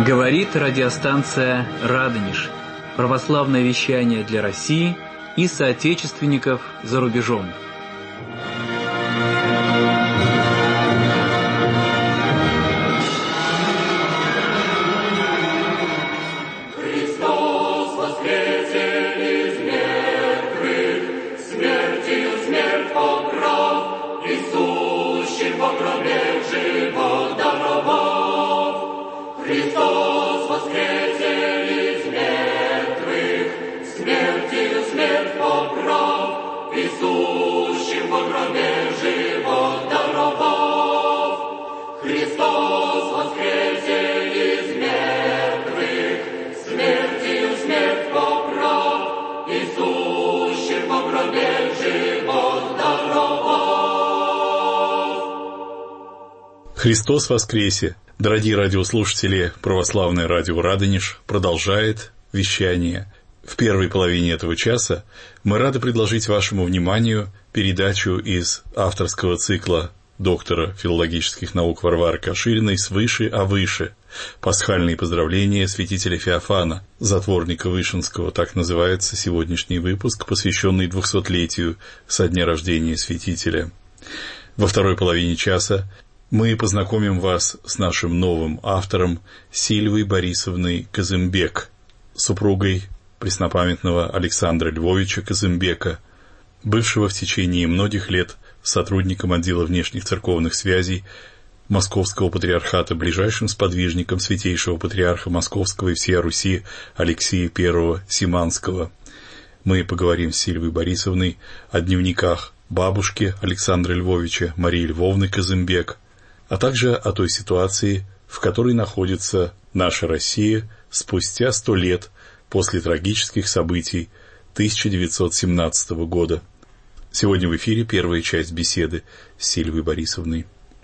Говорит радиостанция «Радонеж». Православное вещание для России и соотечественников за рубежом. Христос воскресе! Дорогие радиослушатели, православное радио «Радонеж» продолжает вещание. В первой половине этого часа мы рады предложить вашему вниманию передачу из авторского цикла доктора филологических наук Варвары Кашириной «Свыше, а выше». Пасхальные поздравления святителя Феофана, затворника Вышинского, так называется сегодняшний выпуск, посвященный 200-летию со дня рождения святителя. Во второй половине часа мы познакомим вас с нашим новым автором Сильвой Борисовной Казымбек, супругой преснопамятного Александра Львовича Казымбека, бывшего в течение многих лет сотрудником отдела внешних церковных связей Московского патриархата, ближайшим сподвижником святейшего патриарха Московского и всея Руси Алексия I Симанского. Мы поговорим с Сильвой Борисовной о дневниках бабушки Александра Львовича Марии Львовны Казымбек, а также о той ситуации, в которой находится наша Россия спустя 100 лет после трагических событий 1917 года. Сегодня в эфире первая часть беседы с Сильвой Борисовной.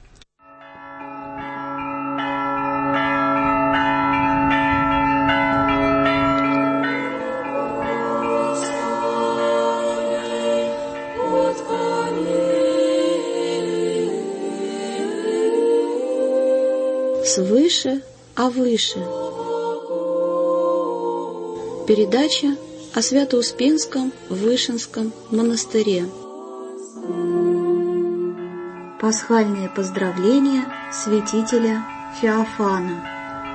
Свыше, а выше. Передача о Свято-Успенском Вышинском монастыре. Пасхальные поздравления святителя Феофана.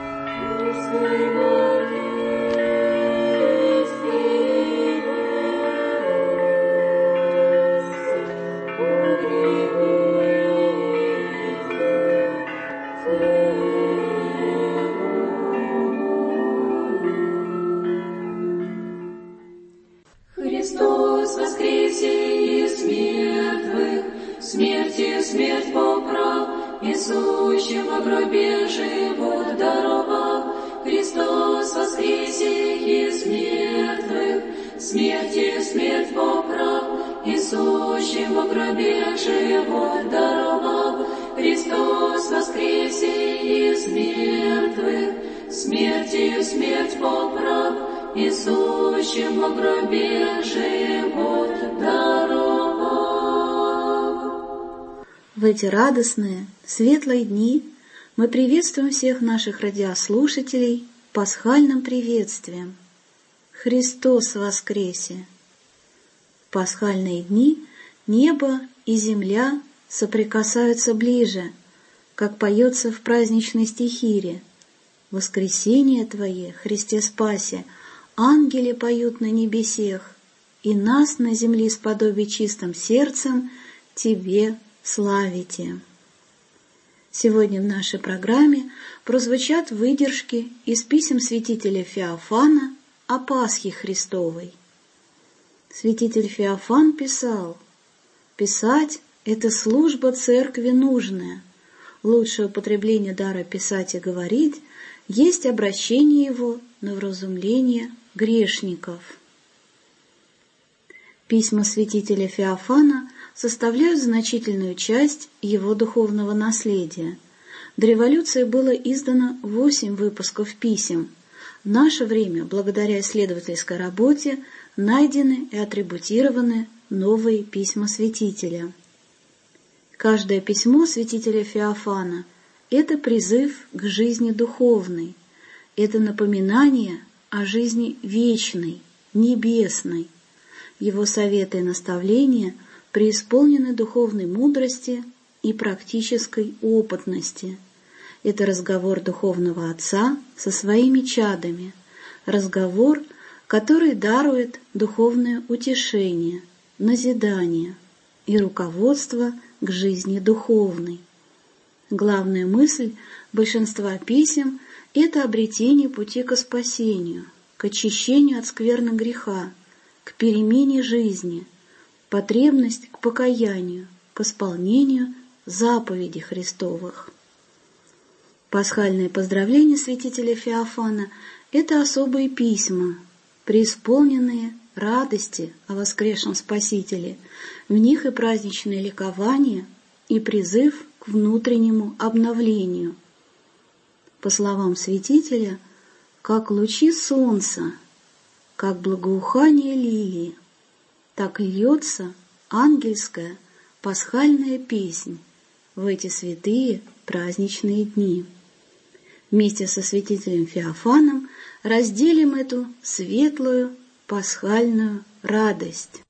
Христос воскресе из мертвых, смертью смерть поправ, и сущим во гробе живот даровал. Христос воскресе из мертвых, смертью смерть поправ, и сущим во гробе живот даровал. Христос воскресе из мертвых, смертью смерть поправ, и сущим во гробе живот даровал. В эти радостные, светлые дни мы приветствуем всех наших радиослушателей пасхальным приветствием. Христос воскресе! В пасхальные дни небо и земля соприкасаются ближе, как поется в праздничной стихире. «Воскресение Твое, Христе Спасе, ангели поют на небесех, и нас на земле сподоби чистым сердцем Тебе славите». Сегодня в нашей программе прозвучат выдержки из писем святителя Феофана о Пасхе Христовой. Святитель Феофан писал: «Писать — это служба церкви нужная. Лучшее употребление дара писать и говорить есть обращение его на вразумление грешников». Письма святителя Феофана составляют значительную часть его духовного наследия. До революции было издано 8 выпусков писем. В наше время, благодаря исследовательской работе, найдены и атрибутированы новые письма святителя. Каждое письмо святителя Феофана – это призыв к жизни духовной. это напоминание о жизни вечной, небесной. Его советы и наставления преисполнены духовной мудрости и практической опытности. Это разговор духовного отца со своими чадами, разговор, который дарует духовное утешение, назидание и руководство к жизни духовной. Главная мысль большинства писем – это обретение пути к спасению, к очищению от скверны греха, к перемене жизни, потребность к покаянию, к исполнению заповедей Христовых. Пасхальные поздравления святителя Феофана – это особые письма, преисполненные радости о воскресшем Спасителе. В них и праздничное ликование, и призыв к внутреннему обновлению. По словам святителя, как лучи солнца, как благоухание лилии, так льется ангельская пасхальная песнь в эти святые праздничные дни. Вместе со святителем Феофаном разделим эту светлую пасхальную радость.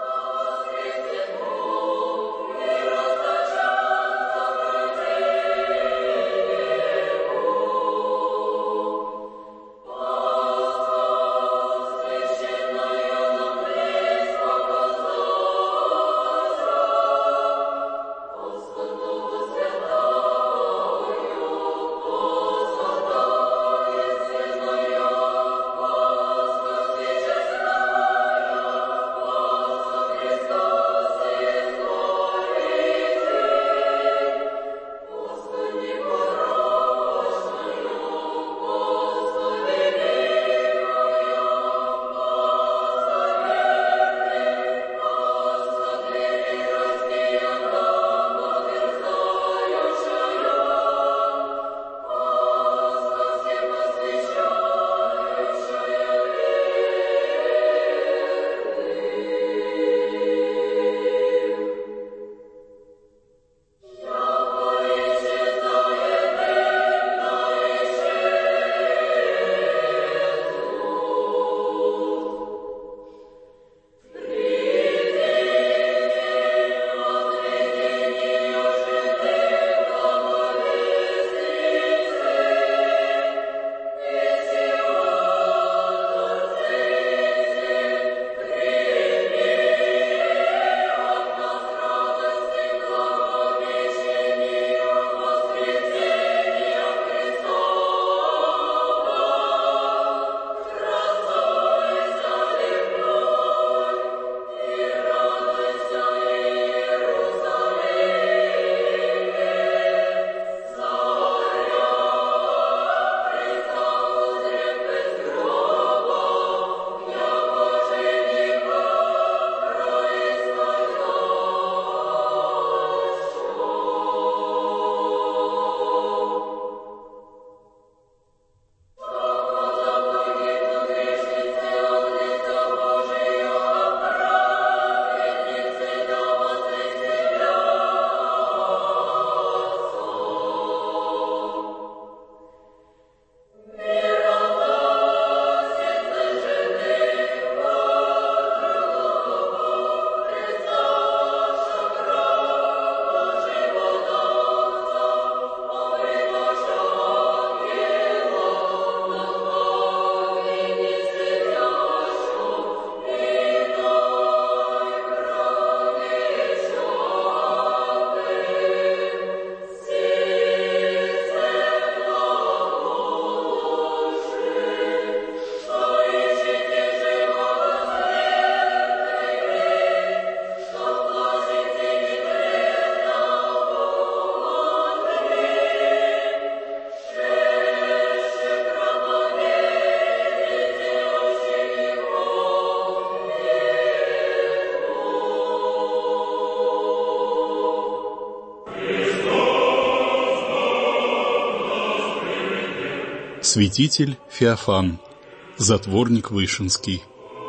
Святитель Феофан, затворник Вышинский.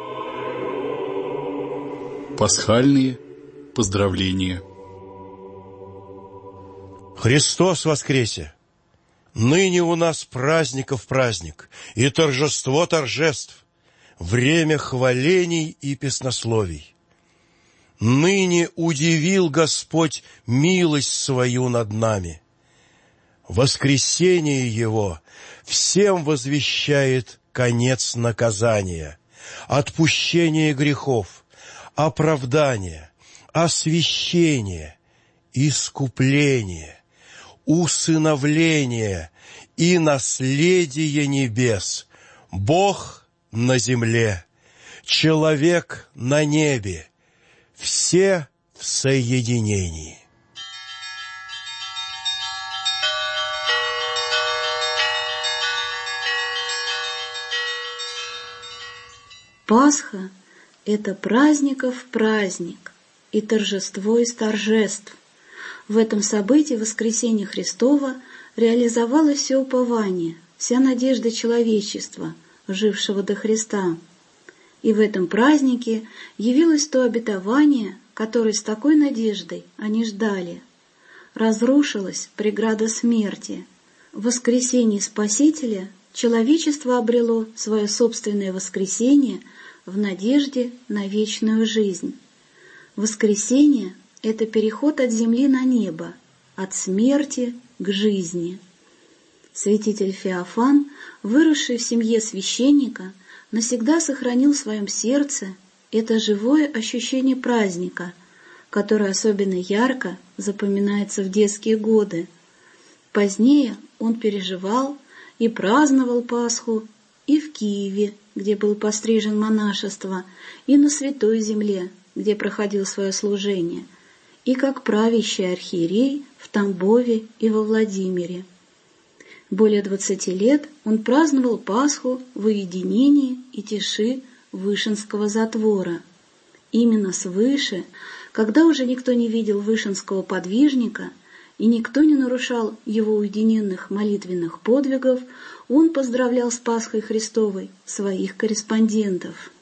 Пасхальные поздравления. Христос воскресе! Ныне у нас праздников праздник и торжество торжеств, время хвалений и песнословий. Ныне удивил Господь милость свою над нами. Воскресение Его всем возвещает конец наказания, отпущение грехов, оправдание, освящение, искупление, усыновление и наследие небес, Бог на земле, человек на небе, все в соединении. Пасха – это праздников праздник и торжество из торжеств. В этом событии воскресения Христова реализовалось все упование, вся надежда человечества, жившего до Христа. И в этом празднике явилось то обетование, которое с такой надеждой они ждали. Разрушилась преграда смерти. В воскресении Спасителя человечество обрело свое собственное воскресение в надежде на вечную жизнь. Воскресение – это переход от земли на небо, от смерти к жизни. Святитель Феофан, выросший в семье священника, навсегда сохранил в своем сердце это живое ощущение праздника, которое особенно ярко запоминается в детские годы. Позднее он переживал и праздновал Пасху и в Киеве, где был пострижен монашество, и на Святой Земле, где проходил свое служение, и как правящий архиерей в Тамбове и во Владимире. Более 20 лет он праздновал Пасху в уединении и тиши Вышинского затвора. Именно свыше, когда уже никто не видел вышинского подвижника и никто не нарушал его уединенных молитвенных подвигов, он поздравлял с Пасхой Христовой своих корреспондентов.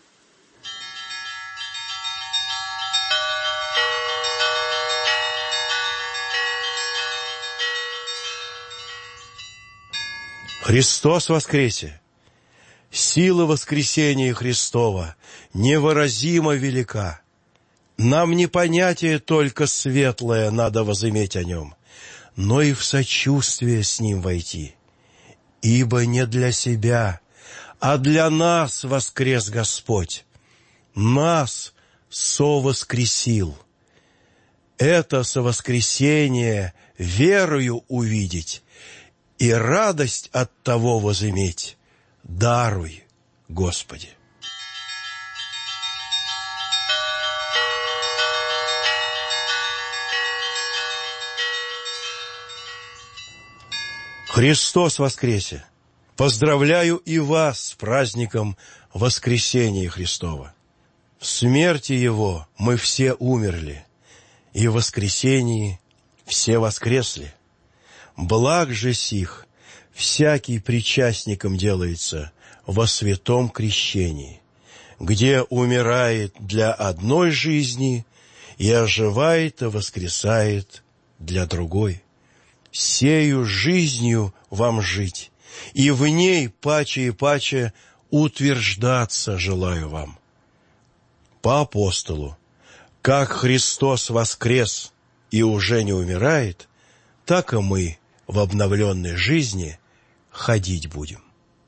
Христос воскресе! Сила воскресения Христова невыразимо велика. Нам не понятие только светлое надо возыметь о нем, но и в сочувствие с ним войти. Ибо не для себя, а для нас воскрес Господь, нас совоскресил. Это совоскресение верою увидеть и радость от того возыметь. Даруй, Господи. Христос воскресе! Поздравляю и вас с праздником воскресения Христова. В смерти Его мы все умерли, и в воскресении все воскресли. Благ же сих всякий причастником делается во святом крещении, где умирает для одной жизни и оживает и воскресает для другой. Сею жизнью вам жить, и в ней паче и паче утверждаться желаю вам. По апостолу, как Христос воскрес и уже не умирает, так и мы в обновленной жизни ходить будем.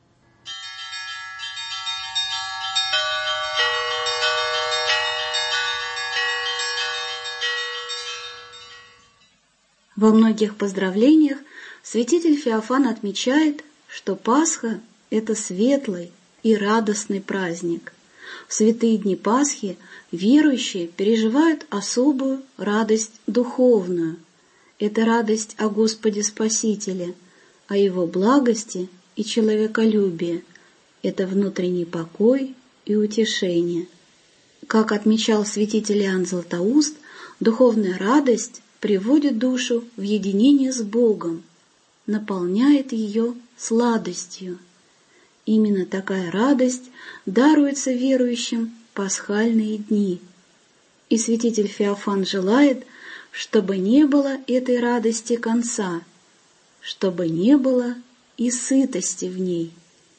Во многих поздравлениях святитель Феофан отмечает, что Пасха – это светлый и радостный праздник. В святые дни Пасхи верующие переживают особую радость духовную. Это радость о Господе Спасителе, о Его благости и человеколюбии. Это внутренний покой и утешение. Как отмечал святитель Иоанн Златоуст, духовная радость приводит душу в единение с Богом, наполняет ее сладостью. Именно такая радость даруется верующим в пасхальные дни. И святитель Феофан желает, чтобы не было этой радости конца, чтобы не было и сытости в ней.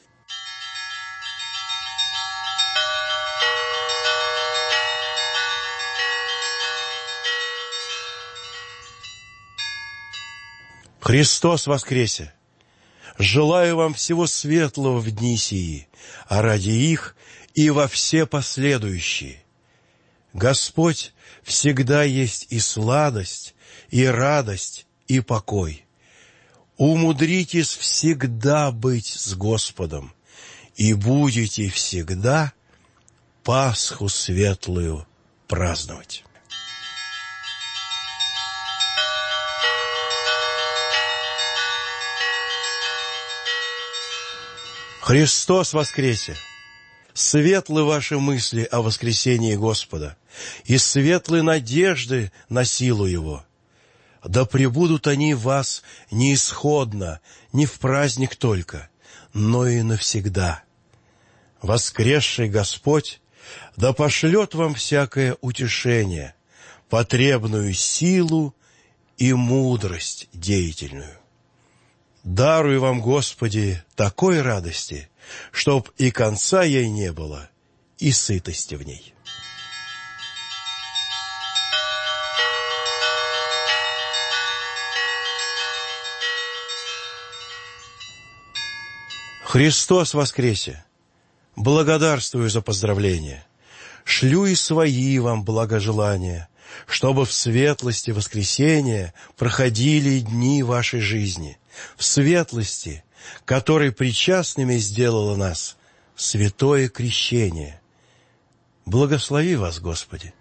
Христос воскресе! Желаю вам всего светлого в дни сии, а ради их и во все последующие. Господь всегда есть и сладость, и радость, и покой. Умудритесь всегда быть с Господом, и будете всегда Пасху светлую праздновать. Христос воскресе! Светлы ваши мысли о воскресении Господа, и светлы надежды на силу Его. Да пребудут они в вас не исходно, не в праздник только, но и навсегда. Воскресший Господь да пошлет вам всякое утешение, потребную силу и мудрость деятельную. Даруй вам, Господи, такой радости, чтоб и конца ей не было, и сытости в ней. Христос воскресе! Благодарствую за поздравления. Шлю и свои вам благожелания, чтобы в светлости воскресения проходили дни вашей жизни, в светлости, которой причастными сделало нас святое крещение. Благослови вас, Господи!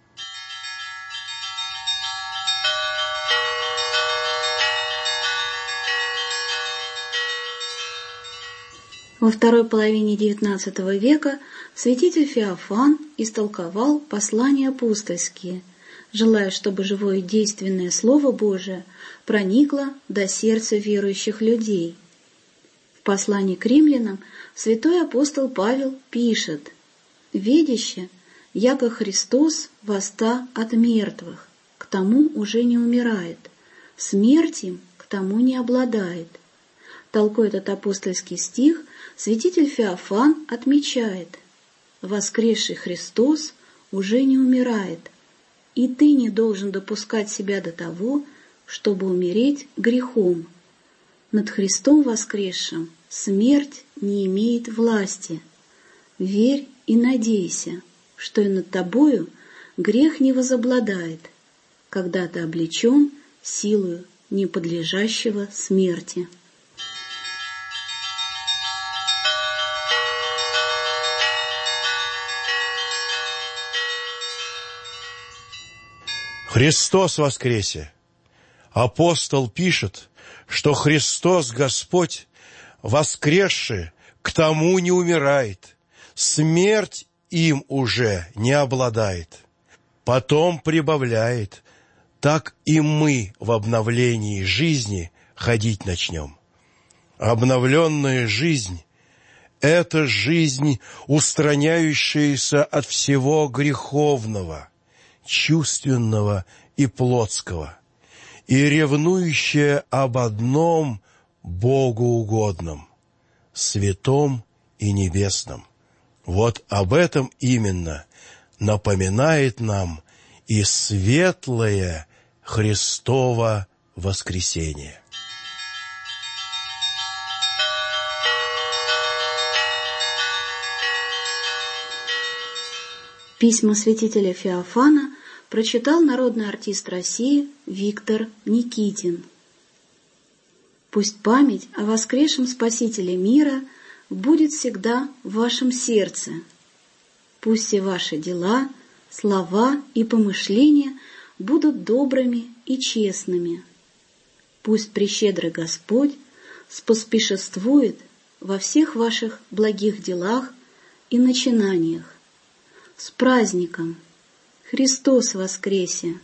Во второй половине XIX века святитель Феофан истолковал послания апостольские, желая, чтобы живое и действенное Слово Божие проникло до сердца верующих людей. В послании к римлянам святой апостол Павел пишет: «Видяще, яко Христос воста от мертвых, к тому уже не умирает, смерть им к тому не обладает». Толкуя этот апостольский стих, святитель Феофан отмечает: воскресший Христос уже не умирает, и ты не должен допускать себя до того, чтобы умереть грехом. Над Христом воскресшим смерть не имеет власти. Верь и надейся, что и над тобою грех не возобладает, когда ты облечен силою неподлежащего смерти. Христос воскресе! Апостол пишет, что Христос Господь, воскресший, к тому не умирает, смерть им уже не обладает. Потом прибавляет: так и мы в обновлении жизни ходить начнем. Обновленная жизнь – это жизнь, устраняющаяся от всего греховного, чувственного и плотского, и ревнующая об одном Богу угодном, святом и небесном. Вот об этом именно напоминает нам и светлое Христово воскресение. Письма святителя Феофана прочитал народный артист России Виктор Никитин. Пусть память о воскресшем Спасителе мира будет всегда в вашем сердце. Пусть все ваши дела, слова и помышления будут добрыми и честными. Пусть прещедрый Господь споспешествует во всех ваших благих делах и начинаниях. С праздником! Христос воскресе!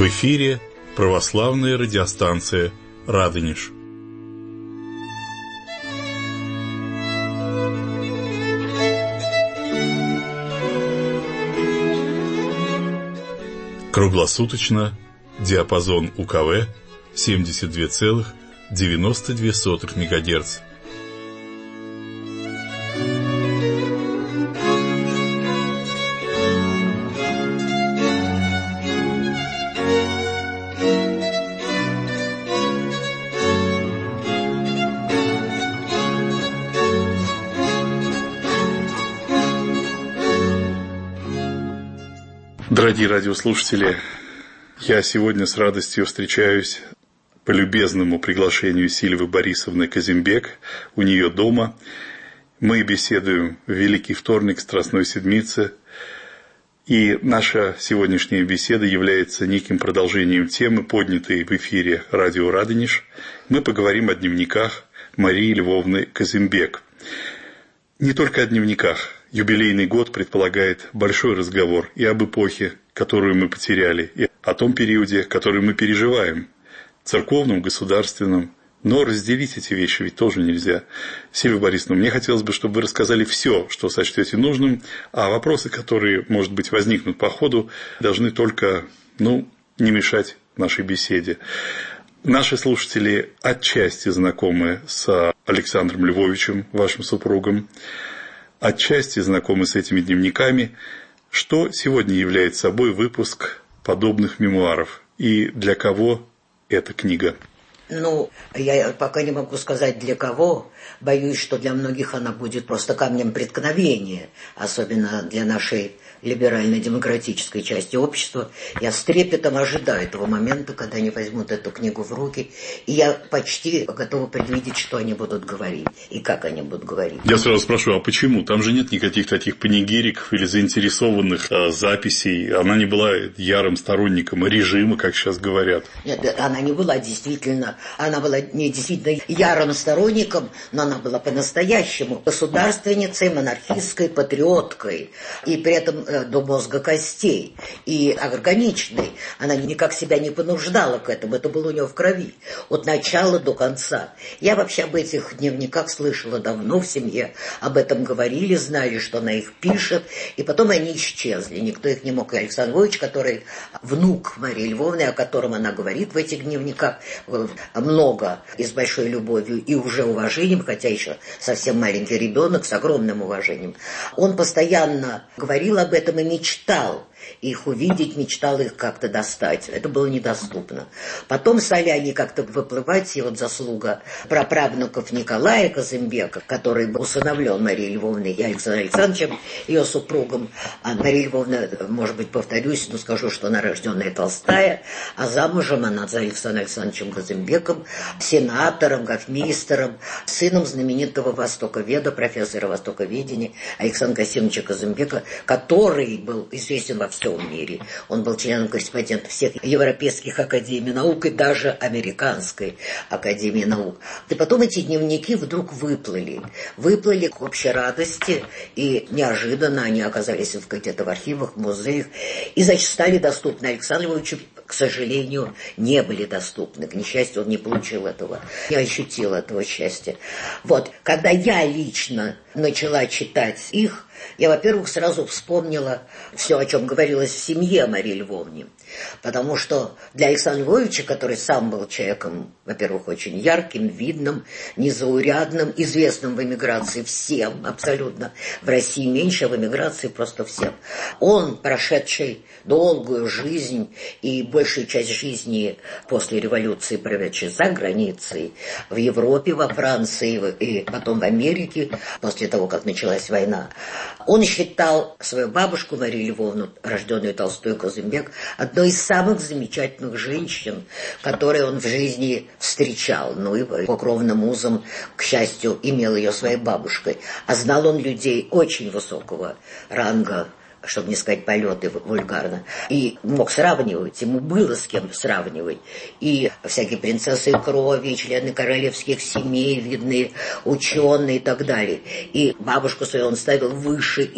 В эфире православная радиостанция «Радонеж». Круглосуточно, диапазон УКВ 72,92 МГц. Дорогие радиослушатели, я сегодня с радостью встречаюсь по любезному приглашению Сильвы Борисовны Казимбек у нее дома. Мы беседуем в Великий вторник Страстной Седмицы, и наша сегодняшняя беседа является неким продолжением темы, поднятой в эфире радио «Радонеж». Мы поговорим о дневниках Марии Львовны Казимбек. Не только о дневниках. Юбилейный год предполагает большой разговор и об эпохе, которую мы потеряли, и о том периоде, который мы переживаем, церковном, государственном. Но разделить эти вещи ведь тоже нельзя. Сильвия Борисовна, мне хотелось бы, чтобы вы рассказали все, что сочтете нужным, а вопросы, которые, может быть, возникнут по ходу, должны только, не мешать нашей беседе. Наши слушатели отчасти знакомы с Александром Львовичем, вашим супругом, отчасти знакомы с этими дневниками. Что сегодня является собой выпуск подобных мемуаров и для кого эта книга? Я пока не могу сказать для кого. Боюсь, что для многих она будет просто камнем преткновения, особенно для нашей либерально-демократической части общества. Я с трепетом ожидаю этого момента, когда они возьмут эту книгу в руки, и я почти готова предвидеть, что они будут говорить и как они будут говорить. Я сразу спрошу, а почему? Там же нет никаких таких панигириков или заинтересованных записей. Она не была ярым сторонником режима, как сейчас говорят. Нет, она не была действительно, она была не действительно ярым сторонником, но она была по-настоящему государственницей, монархистской, патриоткой, и при этом до мозга костей, и органичной. Она никак себя не понуждала к этому, это было у нее в крови, от начала до конца. Я вообще об этих дневниках слышала давно в семье, об этом говорили, знали, что она их пишет, и потом они исчезли, никто их не мог. И Александр Львович, который внук Марии Львовны, о котором она говорит в этих дневниках, много и с большой любовью и уже уважением, хотя еще совсем маленький ребенок, с огромным уважением, он постоянно говорил об этом и мечтал их увидеть, мечтал их как-то достать. Это было недоступно. Потом стали они как-то выплывать, и вот заслуга праправнуков Николая Казимбека, который был усыновлен Марией Львовной и Александром Александровичем, ее супругом. А Мария Львовна, может быть, повторюсь, но скажу, что она рожденная Толстая, а замужем она за Александром Александровичем Казимбеком, сенатором, гофмейстером, сыном знаменитого востоковеда, профессора востоковедения Александра Касимовича Казимбека, который был известен во всем мире. Он был членом-корреспондентом всех европейских академий наук и даже американской академии наук. И потом эти дневники вдруг выплыли к общей радости, и неожиданно они оказались где-то в архивах, в музеях, и, значит, стали доступны. Александру Львовичу, к сожалению, не были доступны. К несчастью, он не получил этого, не ощутил этого счастья. Вот, когда я лично начала читать их, я, во-первых, сразу вспомнила все, о чем говорилось в семье Марии Львовны. Потому что для Александра Львовича, который сам был человеком, во-первых, очень ярким, видным, незаурядным, известным в эмиграции всем, абсолютно, в России меньше, а в эмиграции просто всем. Он, прошедший долгую жизнь и большую часть жизни после революции, проведший за границей, в Европе, во Франции и потом в Америке, после того, как началась война, он считал свою бабушку Марию Львовну, рожденную Толстой Казимбек, одной из самых замечательных женщин, которые он в жизни встречал. И по кровным узам, к счастью, имел ее своей бабушкой. А знал он людей очень высокого ранга, чтобы не сказать полеты вульгарно, и мог сравнивать, ему было с кем сравнивать. И всякие принцессы крови, члены королевских семей, видные ученые и так далее. И бабушку свою он ставил выше их,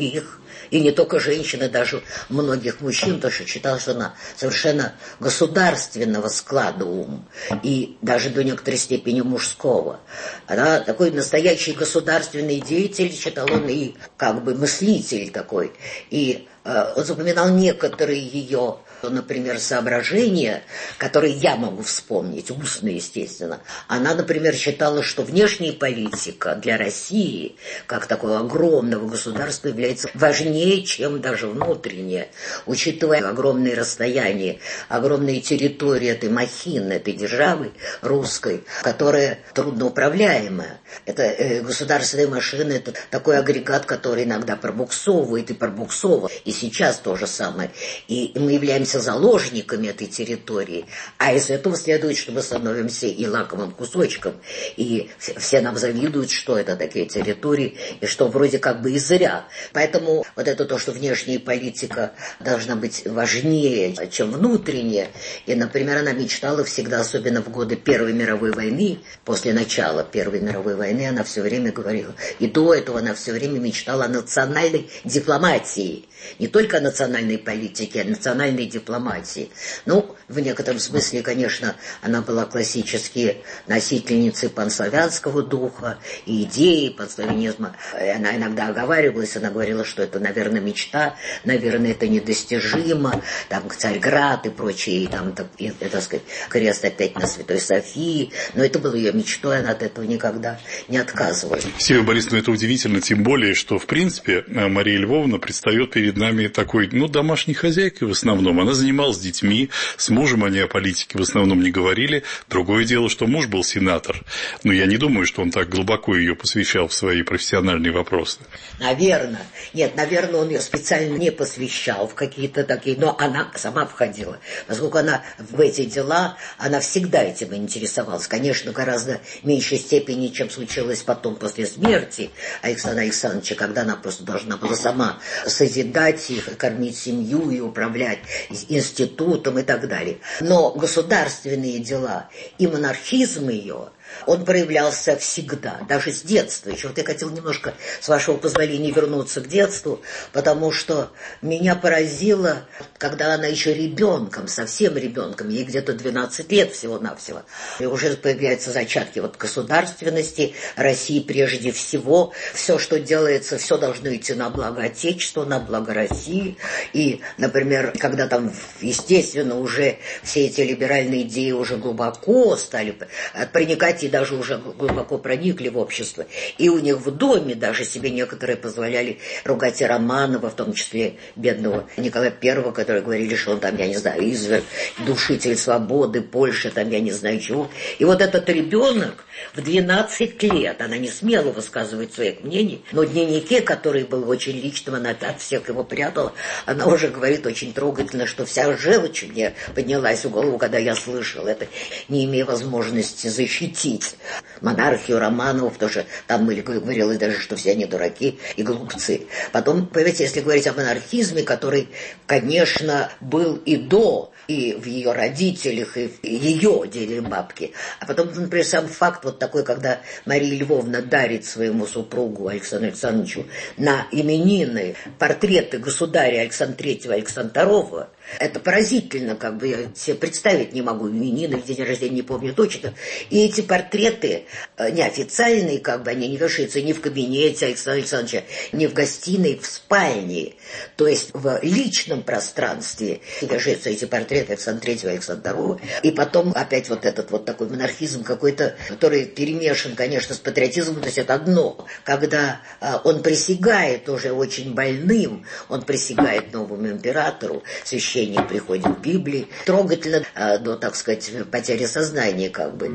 И не только женщины, даже многих мужчин, тоже считалось, что она совершенно государственного склада ум, и даже до некоторой степени мужского. Она такой настоящий государственный деятель, считал он, и как бы мыслитель такой. И он запоминал некоторые ее, например, соображения, которые я могу вспомнить, устно, естественно. Она, например, считала, что внешняя политика для России, как такого огромного государства, является важнее, чем даже внутренняя, учитывая огромные расстояния, огромные территории этой махины, этой державы русской, которая трудноуправляемая. Это государственная машина, это такой агрегат, который иногда пробуксовывает и пробуксовывает. И сейчас то же самое. И мы являемся заложниками этой территории. А из этого следует, что мы становимся и лакомым кусочком. И все нам завидуют, что это такие территории, и что вроде как бы и зря. Поэтому вот это то, что внешняя политика должна быть важнее, чем внутренняя. И, например, она мечтала всегда, особенно в годы Первой мировой войны, после начала Первой мировой войны, она все время говорила, и до этого она все время мечтала о национальной дипломатии. Не только о национальной политике, а о национальной дипломатии. Ну, в некотором смысле, конечно, она была классически носительницей панславянского духа и идеи панславянизма. Она иногда оговаривалась, она говорила, что это, наверное, мечта, наверное, это недостижимо, там, Царьград и прочие, там, так сказать, крест опять на Святой Софии. Но это было ее мечтой, она от этого никогда не отказывалась. Сева Борисовна, это удивительно, тем более, что, в принципе, Мария Львовна предстает перед нами такой, домашней хозяйкой в основном. Она занималась детьми, с мужем они о политике в основном не говорили. Другое дело, что муж был сенатор. Но я не думаю, что он так глубоко ее посвящал в свои профессиональные вопросы. Наверное. Нет, наверное, он ее специально не посвящал в какие-то такие, но она сама входила. Поскольку она в эти дела, она всегда этим интересовалась. Конечно, гораздо меньшей степени, чем случилось потом после смерти Александра Александровича, когда она просто должна была сама созидать их, кормить семью и управлять институтом и так далее. Но государственные дела и монархизм ее, он проявлялся всегда, даже с детства. Еще вот я хотел немножко, с вашего позволения, вернуться к детству, потому что меня поразило, когда она еще ребенком, совсем ребенком, ей где-то 12 лет всего-навсего, и уже появляются зачатки вот государственности России прежде всего. Все, что делается, все должно идти на благо Отечества, на благо России. И, например, когда там, естественно, уже все эти либеральные идеи уже глубоко стали проникать и даже уже глубоко проникли в общество. И у них в доме даже себе некоторые позволяли ругать и Романова, в том числе бедного Николая I, которые говорили, что он там, я не знаю, изверг, душитель свободы, Польши, там, я не знаю чего. И вот этот ребенок в 12 лет, она не смела высказывать своих мнений, но в дневнике, который был очень личным, она от всех его прятала, она уже говорит очень трогательно, что вся желчь мне поднялась в голову, когда я слышал это, не имея возможности защитить монархию Романовых, тоже там говорилось даже, что все они дураки и глупцы. Потом, понимаете, если говорить о монархизме, который, конечно, был и до, и в ее родителях, и в ее деде бабке. А потом, например, сам факт вот такой, когда Мария Львовна дарит своему супругу Александру Александровичу на именины портреты государя Александра III, Александра II, это поразительно, как бы я себе представить не могу, именины, день рождения не помню точно. И эти портреты неофициальные, как бы они не вешаются ни в кабинете Александра Александровича, ни в гостиной, в спальне. То есть в личном пространстве вешаются эти портреты Александра III, Александра II. И потом опять вот этот вот такой монархизм какой-то, который перемешан, конечно, с патриотизмом, то есть это одно. Когда он присягает уже очень больным, он присягает новому императору, священник приходит к Библии, трогательно до, так сказать, потери сознания как бы.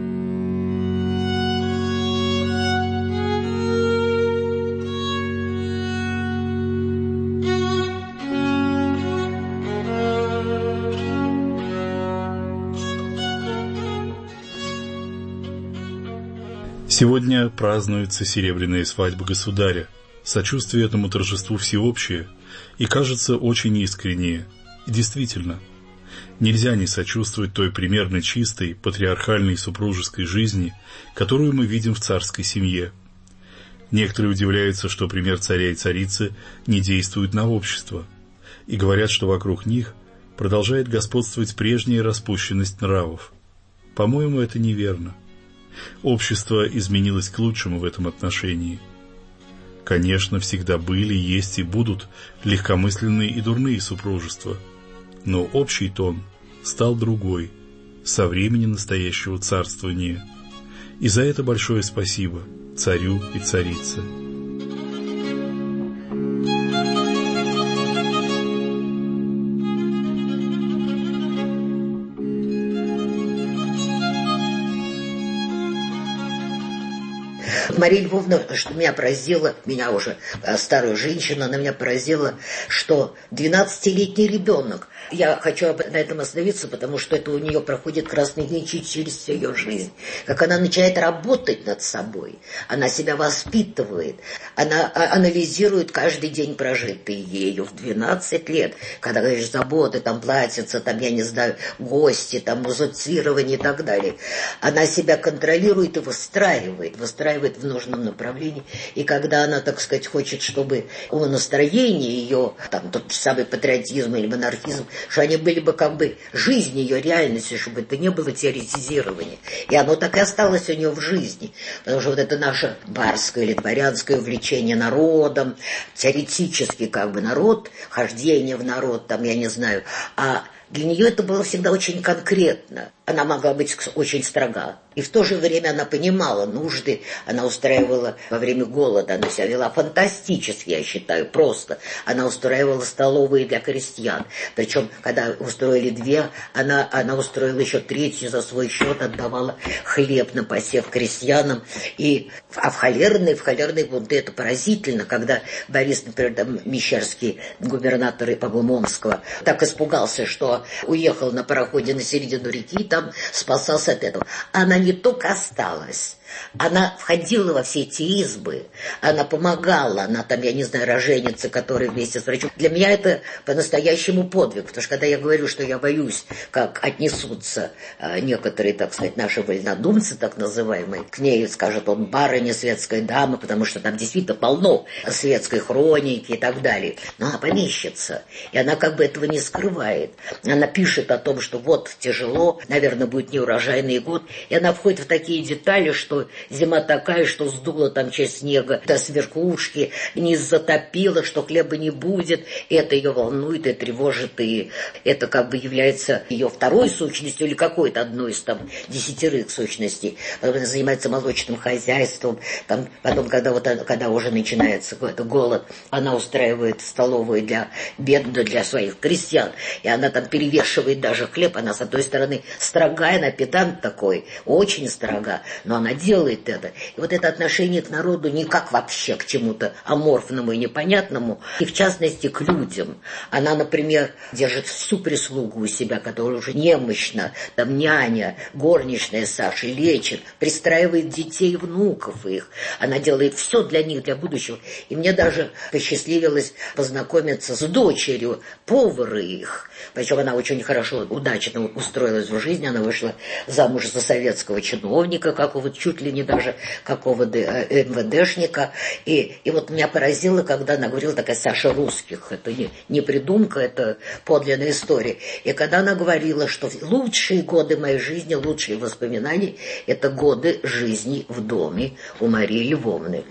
Сегодня празднуется серебряная свадьба государя. Сочувствие этому торжеству всеобщее и, кажется, очень искреннее. И действительно, нельзя не сочувствовать той примерно чистой, патриархальной супружеской жизни, которую мы видим в царской семье. Некоторые удивляются, что пример царя и царицы не действует на общество, и говорят, что вокруг них продолжает господствовать прежняя распущенность нравов. По-моему, это неверно. Общество изменилось к лучшему в этом отношении. Конечно, всегда были, есть и будут легкомысленные и дурные супружества, но общий тон стал другой со времени настоящего царствования. И за это большое спасибо царю и царице. Мария Львовна, что меня поразило, меня уже старую женщину, она меня поразила, что 12-летний ребенок, я хочу на этом остановиться, потому что это у нее проходит красный нить через всю ее жизнь, как она начинает работать над собой, она себя воспитывает, она анализирует каждый день прожитый ею в 12 лет, когда, говоришь, заботы, там платьица, там, я не знаю, гости, там, музицирование и так далее. Она себя контролирует и выстраивает в нужном направлении. И когда она, так сказать, хочет, чтобы умонастроение ее, там, тот самый патриотизм или монархизм, что они были бы как бы жизнь ее, реальностью, чтобы это не было теоретизирования. И оно так и осталось у нее в жизни. Потому что вот это наше барское или дворянское увлечение народом, теоретически как бы народ, хождение в народ, там, я не знаю, а для нее это было всегда очень конкретно. Она могла быть очень строга. И в то же время она понимала нужды. Она устраивала во время голода. Она себя вела фантастически, я считаю, просто. Она устраивала столовые для крестьян. Причем, когда устроили 2, она устроила еще 3 за свой счет, отдавала хлеб на посев крестьянам. А в холерные бунты это поразительно, когда Борис, например, там, Мещерский, губернатор, по-моему, Омского, так испугался, что уехал на пароходе на середину реки, там спасался от этого. Она не только осталась, она входила во все эти избы, она помогала, она там, я не знаю, роженица, которая вместе с врачом. Для меня это по-настоящему подвиг, потому что когда я говорю, что я боюсь, как отнесутся некоторые, так сказать, наши вольнодумцы, так называемые, к ней скажут, он барыня, светская дама, потому что там действительно полно светской хроники и так далее. Но она помещица, и она как бы этого не скрывает. Она пишет о том, что вот тяжело, наверное, будет неурожайный год, и она входит в такие детали, что зима такая, что сдуло там часть снега с верхушки, не затопило, что хлеба не будет. И это ее волнует и тревожит, и это как бы является ее второй сущностью или какой-то одной из там 10 сущностей. Потом она занимается молочным хозяйством. Там, потом, когда уже начинается какой-то голод, она устраивает столовую для бедных, для своих крестьян. И она там перевешивает даже хлеб. Она, с одной стороны, строгая, она педант такой, очень строга, но она делает это. И вот это отношение к народу не как вообще к чему-то аморфному и непонятному, и в частности к людям. Она, например, держит всю прислугу у себя, которая уже немощна, там няня, горничная Саша, лечит, пристраивает детей и внуков их. Она делает все для них, для будущего. И мне даже посчастливилось познакомиться с дочерью повара их. Причем она очень хорошо, удачно устроилась в жизни. Она вышла замуж за советского чиновника, какого-то чуть ли не даже какого-то МВДшника. И вот меня поразило, когда она говорила, такая Саша русских. Это не придумка, это подлинная история. И когда она говорила, что лучшие годы моей жизни, лучшие воспоминания, это годы жизни в доме у Марии Львовны.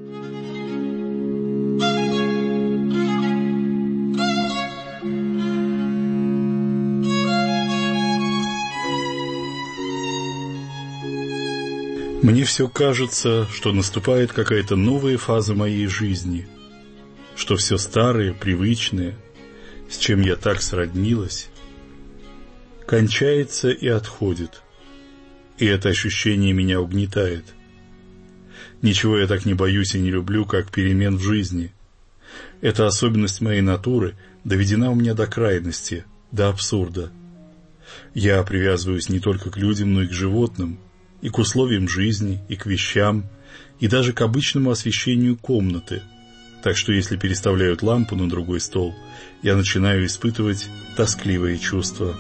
Мне все кажется, что наступает какая-то новая фаза моей жизни, что все старое, привычное, с чем я так сроднилась, кончается и отходит, и это ощущение меня угнетает. Ничего я так не боюсь и не люблю, как перемен в жизни. Эта особенность моей натуры доведена у меня до крайности, до абсурда. Я привязываюсь не только к людям, но и к животным, и к условиям жизни, и к вещам, и даже к обычному освещению комнаты. Так что если переставляют лампу на другой стол, я начинаю испытывать тоскливые чувства.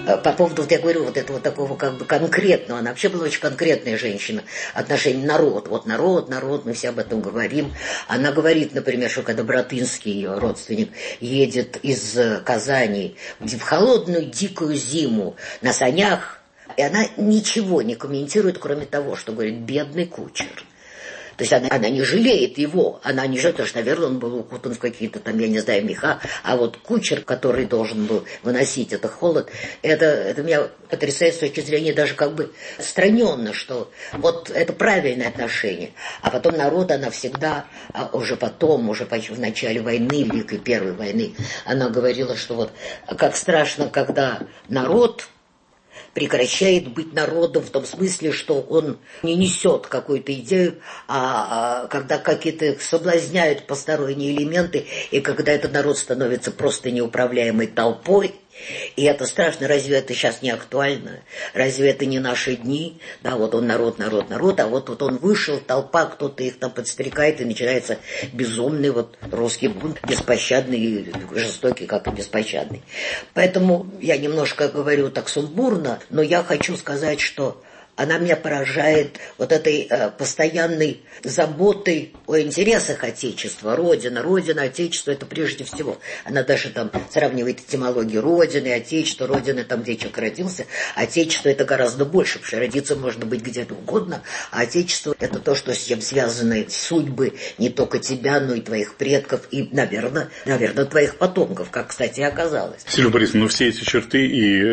по поводу, вот я говорю, вот этого такого как бы конкретного, она вообще была очень конкретная женщина, отношение народ, вот народ, мы все об этом говорим. Она говорит, например, что когда Братынский, ее родственник, едет из Казани в холодную дикую зиму на санях, и она ничего не комментирует, кроме того, что говорит «бедный кучер». То есть она не жалеет его, она не жалеет, потому что, наверное, он был укутан в какие-то там, я не знаю, меха, а вот кучер, который должен был выносить этот холод, это меня потрясает с точки зрения даже как бы отстраненно, что вот это правильное отношение. А потом народ, она всегда, уже в начале войны, Великой Первой войны, она говорила, что вот как страшно, когда народ прекращает быть народом в том смысле, что он не несет какую-то идею, а когда какие-то соблазняют посторонние элементы, и когда этот народ становится просто неуправляемой толпой. И это страшно, разве это сейчас не актуально? Разве это не наши дни? Да, вот он народ, а вот он вышел, толпа, кто-то их там подстрекает, и начинается безумный вот русский бунт, беспощадный и жестокий, как и беспощадный. Поэтому я немножко говорю так сумбурно, но я хочу сказать, что она меня поражает вот этой постоянной заботой о интересах Отечества. Родина, Отечество — это прежде всего. Она даже там сравнивает этимологию Родины, Отечества, Родины там, где человек родился. Отечество — это гораздо больше, потому что родиться можно быть где-то угодно, а Отечество — это то, что с чем связаны судьбы не только тебя, но и твоих предков, и, наверное, твоих потомков, как, кстати, и оказалось. Сильвия Борисовна, все эти черты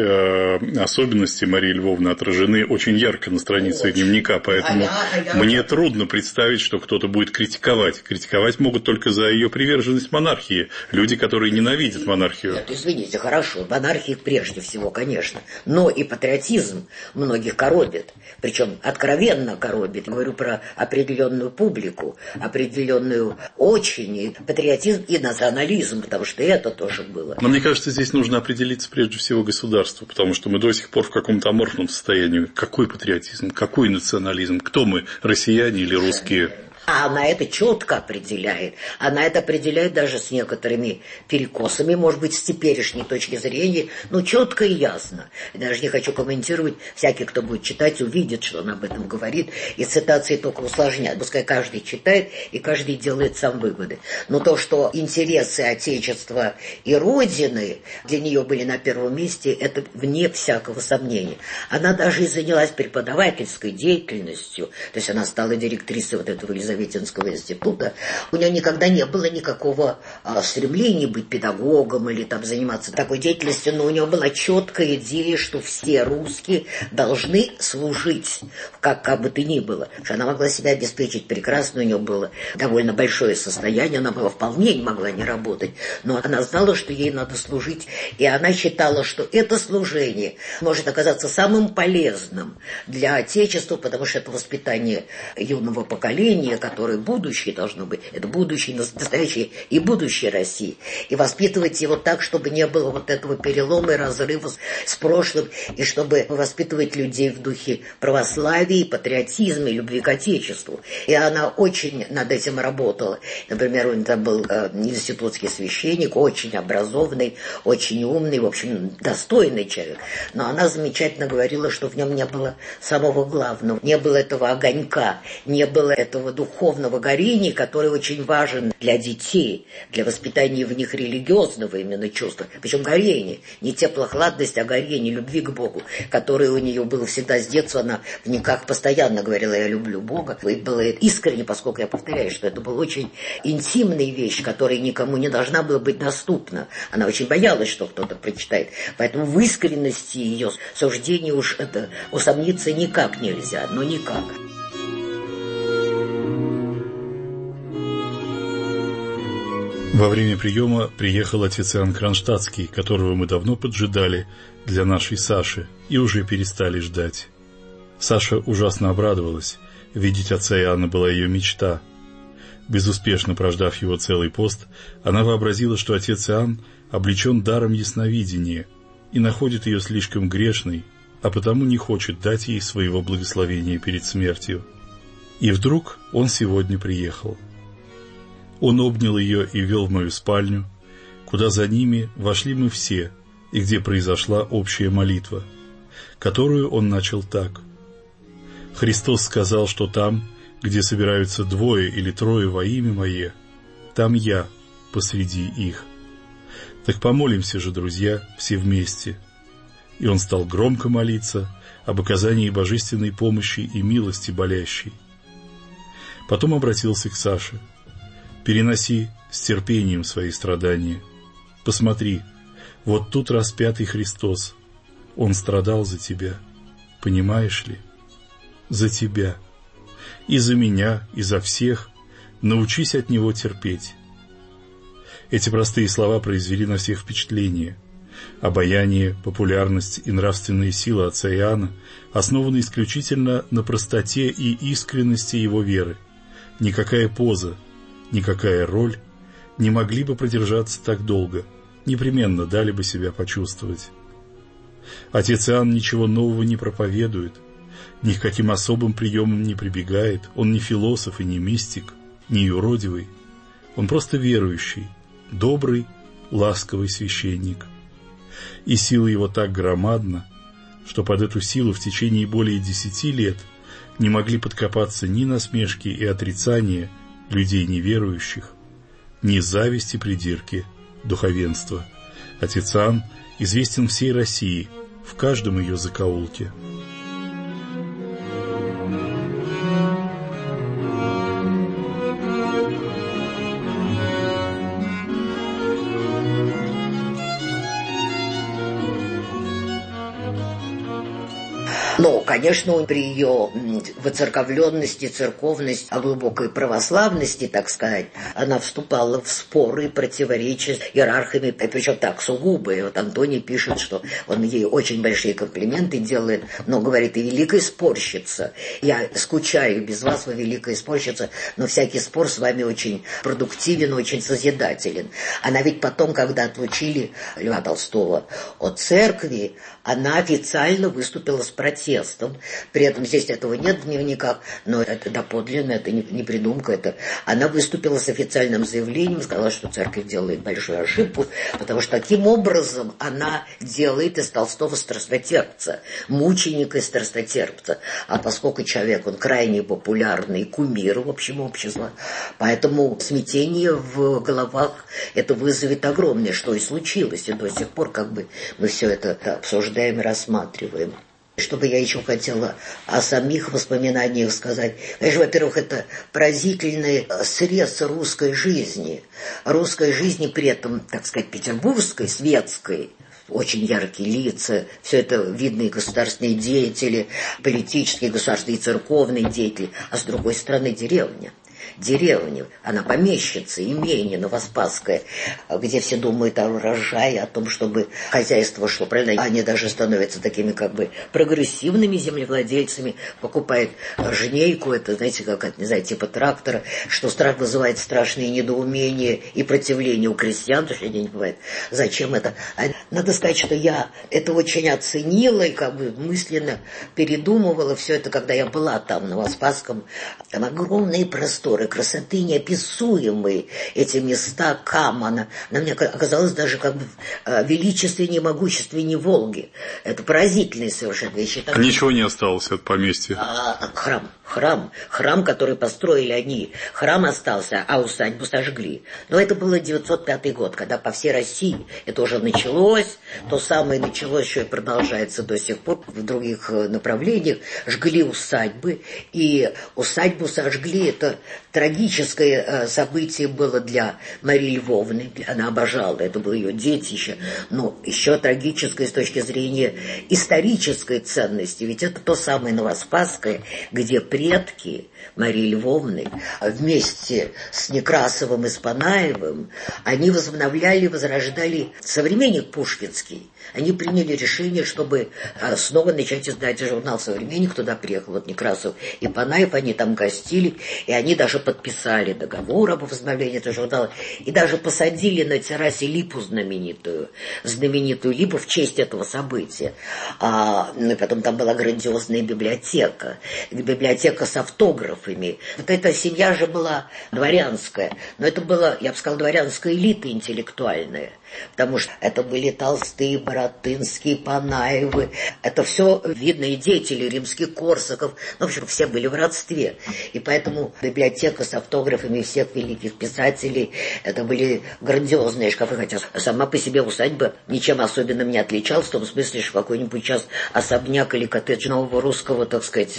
и особенности Марии Львовны отражены очень ярко на странице дневника, поэтому мне трудно представить, что кто-то будет критиковать. Критиковать могут только за ее приверженность монархии. Люди, которые ненавидят монархию. Нет, извините, хорошо, монархии прежде всего, конечно, но и патриотизм многих коробит, причем откровенно коробит. Говорю про определенную публику, определенную очень, и патриотизм и национализм, потому что это тоже было. Но мне кажется, здесь нужно определиться прежде всего государству, потому что мы до сих пор в каком-то аморфном состоянии. Какой патриотизм, какой национализм, кто мы, россияне или русские? А она это четко определяет. Она это определяет даже с некоторыми перекосами, может быть, с теперешней точки зрения, но четко и ясно. Я даже не хочу комментировать. Всякий, кто будет читать, увидит, что она об этом говорит. И цитации только усложняют. Пускай каждый читает, и каждый делает сам выводы. Но то, что интересы Отечества и Родины для нее были на первом месте, это вне всякого сомнения. Она даже и занялась преподавательской деятельностью. То есть она стала директрисой вот этого Елизаветинского института. У нее никогда не было никакого стремления быть педагогом или там заниматься такой деятельностью, но у нее была четкая идея, что все русские должны служить, как бы то ни было. Что она могла себя обеспечить прекрасно, у нее было довольно большое состояние, она была вполне не могла не работать, но она знала, что ей надо служить, и она считала, что это служение может оказаться самым полезным для Отечества, потому что это воспитание юного поколения, которое будущее должно быть, это будущее, настоящее и будущее России. И воспитывать его так, чтобы не было вот этого перелома и разрыва с прошлым, и чтобы воспитывать людей в духе православия, патриотизма и любви к Отечеству. И она очень над этим работала. Например, он там был институтский священник, очень образованный, очень умный, в общем, достойный человек. Но она замечательно говорила, что в нем не было самого главного, не было этого огонька, не было этого духовного горения, который очень важен для детей, для воспитания в них религиозного именно чувства. Причем горение, не теплохладность, а горение любви к Богу, которое у нее было всегда с детства. Она в никах постоянно говорила: я люблю Бога. И было искренне, поскольку я повторяю, что это была очень интимная вещь, которая никому не должна была быть доступна. Она очень боялась, что кто-то прочитает. Поэтому в искренности ее суждений уж это усомниться никак нельзя, но никак. Во время приема приехал отец Иоанн Кронштадтский, которого мы давно поджидали для нашей Саши и уже перестали ждать. Саша ужасно обрадовалась. Видеть отца Иоанна была ее мечта. Безуспешно прождав его целый пост, она вообразила, что отец Иоанн облечен даром ясновидения и находит ее слишком грешной, а потому не хочет дать ей своего благословения перед смертью. И вдруг он сегодня приехал. Он обнял ее и вел в мою спальню, куда за ними вошли мы все, и где произошла общая молитва, которую он начал так. Христос сказал, что там, где собираются 2 или 3 во имя Мое, там Я посреди их. Так помолимся же, друзья, все вместе. И он стал громко молиться об оказании божественной помощи и милости болящей. Потом обратился к Саше. «Переноси с терпением свои страдания. Посмотри, вот тут распятый Христос. Он страдал за тебя. Понимаешь ли? За тебя. И за меня, и за всех. Научись от Него терпеть». Эти простые слова произвели на всех впечатление. Обаяние, популярность и нравственные силы отца Иоанна основаны исключительно на простоте и искренности его веры. Никакая поза, никакая роль не могли бы продержаться так долго, непременно дали бы себя почувствовать. Отец Иоанн ничего нового не проповедует, ни к каким особым приемам не прибегает, он не философ и не мистик, не юродивый, он просто верующий, добрый, ласковый священник. И сила его так громадна, что под эту силу в течение более 10 лет не могли подкопаться ни насмешки и отрицания людей неверующих, ни зависть и придирки духовенства. Отец Иоанн известен всей России, в каждом ее закоулке. Но, конечно, при ее воцерковленности, церковности, а глубокой православности, так сказать, она вступала в споры, противоречия с иерархами, причем так, сугубые. Вот Антоний пишет, что он ей очень большие комплименты делает, но говорит, и великая спорщица. Я скучаю без вас, вы великая спорщица, но всякий спор с вами очень продуктивен, очень созидателен. Она ведь потом, когда отлучили Льва Толстого от церкви, она официально выступила с протестом. При этом здесь этого нет в дневниках, но это доподлинно, это не придумка. Это она выступила с официальным заявлением, сказала, что церковь делает большую ошибку, потому что таким образом она делает из Толстого страстотерпца, мученика и страстотерпца. А поскольку человек, он крайне популярный, кумир в общем общества, поэтому смятение в головах это вызовет огромное, что и случилось. И до сих пор как бы мы все это обсуждаем и рассматриваем. Что бы я еще хотела о самих воспоминаниях сказать. Конечно, во-первых, это поразительный срез русской жизни. Русской жизни при этом, так сказать, петербургской, светской. Очень яркие лица, все это видные государственные деятели, политические, государственные и церковные деятели, а с другой стороны деревня. Она помещица, имение Новоспасское, где все думают о урожае, о том, чтобы хозяйство шло правильно. Они даже становятся такими как бы прогрессивными землевладельцами, покупают жнейку, это, знаете, как это, не знаю, типа трактора, что вызывает страшные недоумения и противление у крестьян, то что не бывает. Зачем это? Надо сказать, что я это очень оценила и как бы мысленно передумывала все это, когда я была там, в Новоспасском. Там огромные просторы, красоты неописуемые, эти места Камана. Она мне оказалась даже как бы величественнее, могущественнее Волги. Это поразительные совершенно вещи. А ничего не осталось от поместья? Храм, который построили они. Храм остался, а усадьбу сожгли. Но это было 905 год, когда по всей России это уже началось. То самое началось, еще и продолжается до сих пор в других направлениях. Жгли усадьбы, и усадьбу сожгли. Это трагическое событие было для Марии Львовны. Она обожала, это было ее детище. Но еще трагическое с точки зрения исторической ценности. Ведь это то самое Новоспасское, где предки Марии Львовны вместе с Некрасовым и Спанаевым, они возобновляли, возрождали современник пушкинский. Они приняли решение, чтобы снова начать издать журнал «Современник». Туда приехал вот Некрасов и Панаев, они там гостили, и они даже подписали договор об возобновлении этого журнала, и даже посадили на террасе липу знаменитую липу в честь этого события. И потом там была грандиозная библиотека с автографами. Вот эта семья же была дворянская, но это была, я бы сказала, дворянская элита интеллектуальная. потому что это были Толстые, Боротынские, Панаевы, это все видные деятели, Римский-Корсаков, ну, в общем, все были в родстве, и поэтому библиотека с автографами всех великих писателей, это были грандиозные шкафы, хотя сама по себе усадьба ничем особенным не отличалась, в том смысле, что какой-нибудь сейчас особняк или коттедж нового русского, так сказать,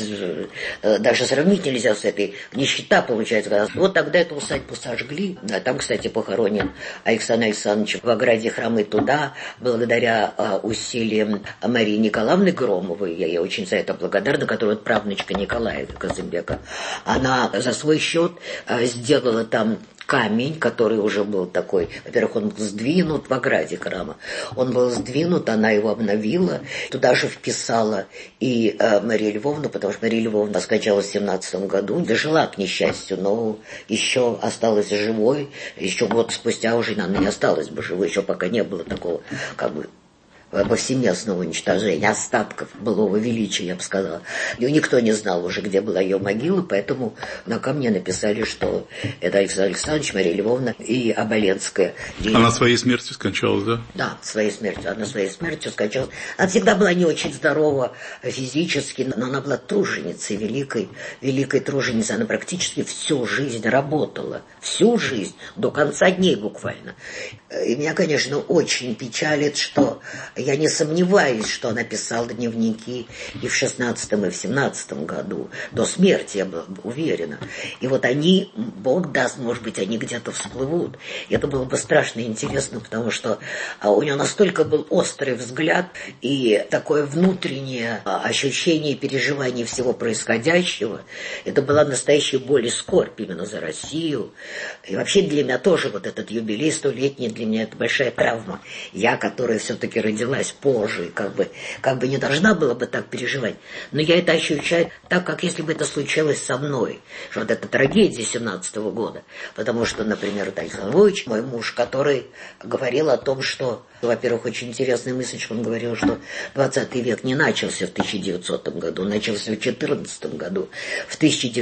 даже сравнить нельзя с этой. Нищета получается. Вот тогда эту усадьбу сожгли. Там, кстати, похоронен Александр Александрович в ограде Хромы. Туда, благодаря усилиям Марии Николаевны Громовой, я ей очень за это благодарна, которая правнучка Николая Казымбека, она за свой счет сделала там камень, который уже был такой, во-первых, он был сдвинут в ограде храма, он был сдвинут, она его обновила, туда же вписала и Марию Львовну, потому что Мария Львовна скончалась в 17 году, дожила к несчастью, но еще осталась живой, еще год спустя уже она не осталась бы живой, еще пока не было такого, как бы, повсеместного уничтожения остатков былого величия, я бы сказала. Ее никто не знал уже, где была ее могила, поэтому на камне написали, что это Александр Александрович, Мария Львовна и Оболенская. Она своей смертью скончалась, да? Да, своей смертью. Она своей смертью скончалась. Она всегда была не очень здорова физически, но она была труженицей, великой труженицей. Она практически всю жизнь работала. Всю жизнь, до конца дней буквально. И меня, конечно, очень печалит, что я не сомневаюсь, что она писала дневники и в 16-м, и в 17-м году. До смерти, я была уверена. И вот они, Бог даст, может быть, они где-то всплывут. И это было бы страшно интересно, потому что у нее настолько был острый взгляд и такое внутреннее ощущение и переживание всего происходящего. Это была настоящая боль и скорбь именно за Россию. И вообще для меня тоже вот этот юбилей 100-летний, для меня это большая травма. Я, которая все-таки родилась позже, как бы не должна была бы так переживать. Но я это ощущаю так, как если бы это случилось со мной. Что вот это трагедия 17-го года. Потому что, например, Александр Львович, мой муж, который говорил о том, что, во-первых, очень интересная мысль, что он говорил, что 20 век не начался в 1900 году, он начался в 1914 году. В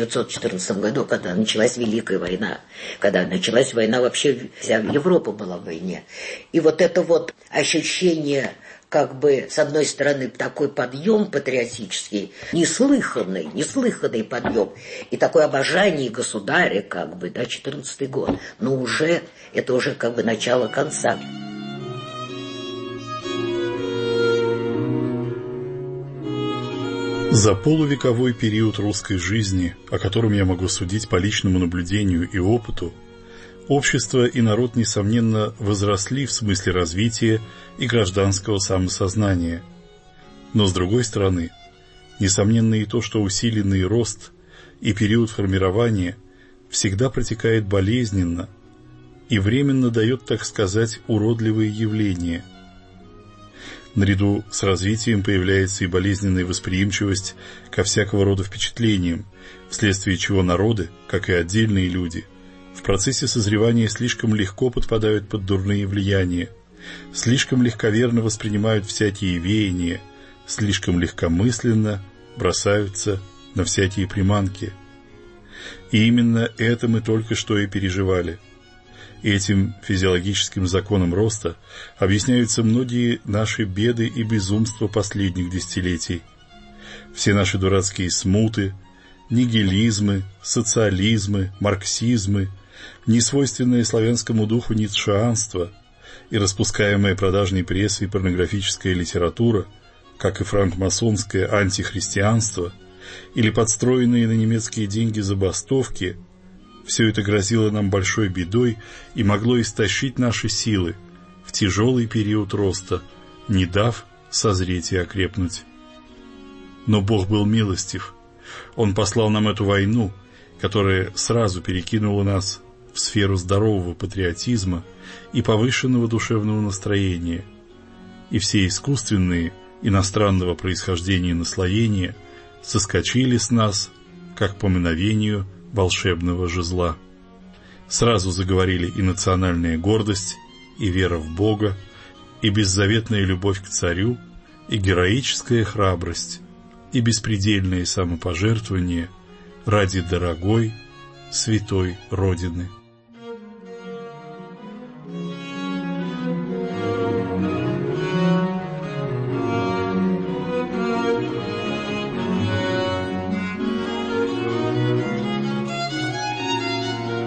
1914 году, когда началась Великая война, когда началась война, вообще вся Европа была в войне. И вот это вот ощущение, как бы, с одной стороны, такой подъем патриотический, неслыханный подъем, и такое обожание государя, как бы, да, 14-й год, но уже, это уже как бы начало конца. За полувековой период русской жизни, о котором я могу судить по личному наблюдению и опыту, общество и народ, несомненно, возросли в смысле развития и гражданского самосознания. Но, с другой стороны, несомненно и то, что усиленный рост и период формирования всегда протекает болезненно и временно дает, так сказать, уродливые явления. Наряду с развитием появляется и болезненная восприимчивость ко всякого рода впечатлениям, вследствие чего народы, как и отдельные люди, в процессе созревания слишком легко подпадают под дурные влияния, слишком легковерно воспринимают всякие веяния, слишком легкомысленно бросаются на всякие приманки. И именно это мы только что и переживали. Этим физиологическим законом роста объясняются многие наши беды и безумства последних десятилетий. Все наши дурацкие смуты, нигилизмы, социализмы, марксизмы, несвойственное славянскому духу ницшеанство и распускаемая продажной прессой порнографическая литература, как и франкмасонское антихристианство, или подстроенные на немецкие деньги забастовки, все это грозило нам большой бедой и могло истощить наши силы в тяжелый период роста, не дав созреть и окрепнуть. Но Бог был милостив. Он послал нам эту войну, которая сразу перекинула нас в сферу здорового патриотизма и повышенного душевного настроения, и все искусственные, иностранного происхождения наслоения соскочили с нас, как по мгновению волшебного жезла. Сразу заговорили и национальная гордость, и вера в Бога, и беззаветная любовь к царю, и героическая храбрость, и беспредельное самопожертвование ради дорогой, святой Родины.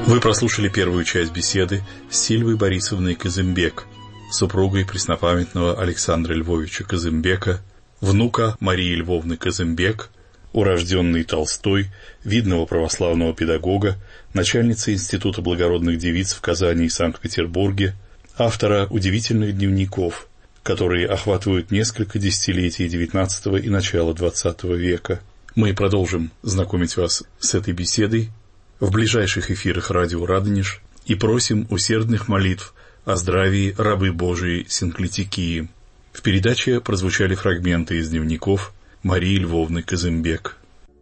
Вы прослушали первую часть беседы с Сильвой Борисовной Казымбек, супругой преснопамятного Александра Львовича Казымбека, внука Марии Львовны Казымбек, урожденной Толстой, видного православного педагога, начальницы Института благородных девиц в Казани и Санкт-Петербурге, автора удивительных дневников, которые охватывают несколько десятилетий XIX и начала XX века. Мы продолжим знакомить вас с этой беседой в ближайших эфирах радио «Радонеж» и просим усердных молитв о здравии рабы Божией Синклитикии. В передаче прозвучали фрагменты из дневников Марии Львовны Казымбек.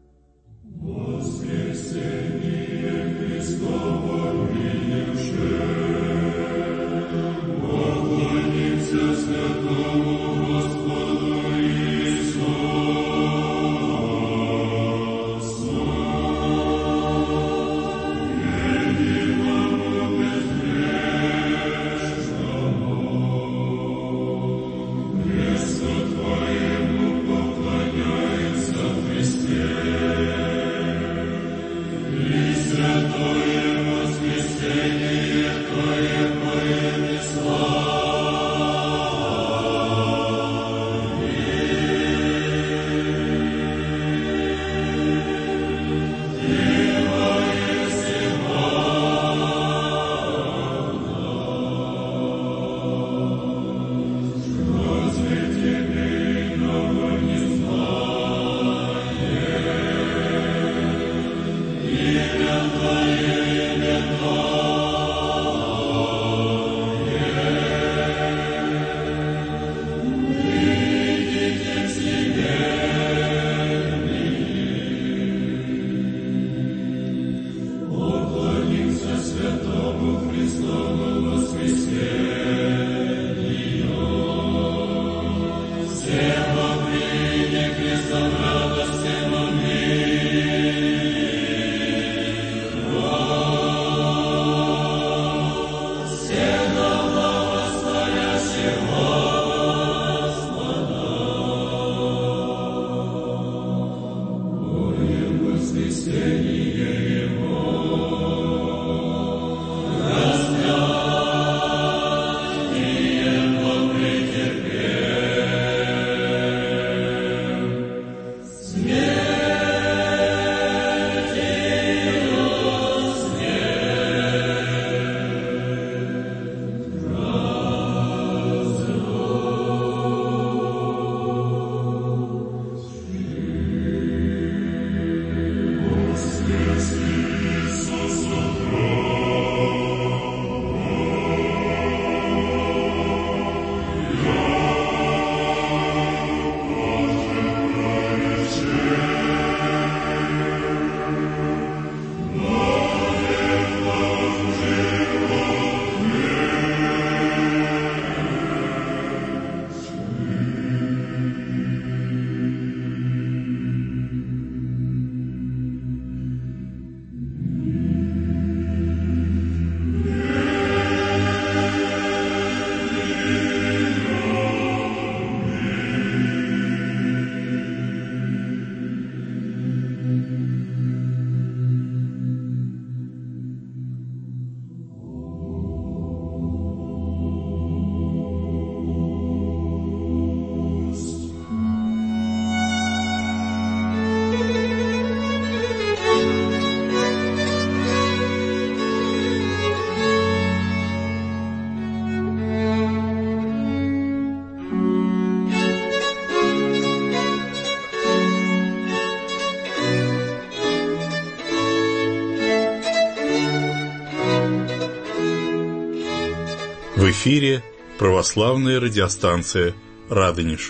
В эфире православная радиостанция «Радонеж».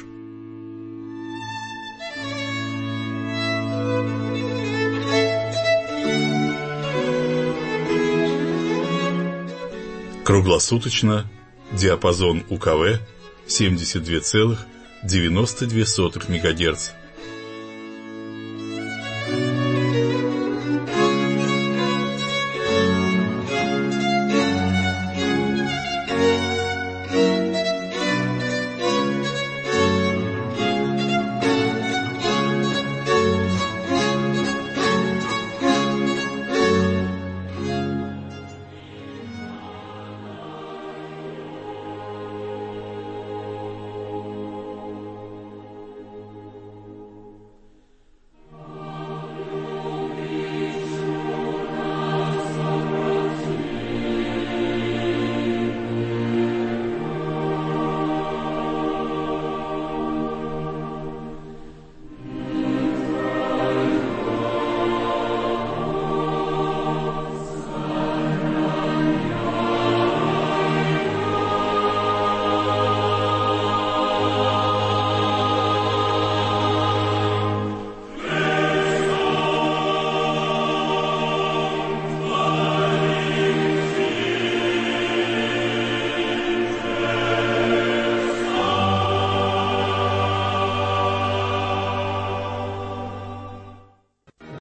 Круглосуточно диапазон УКВ 72,92 МГц.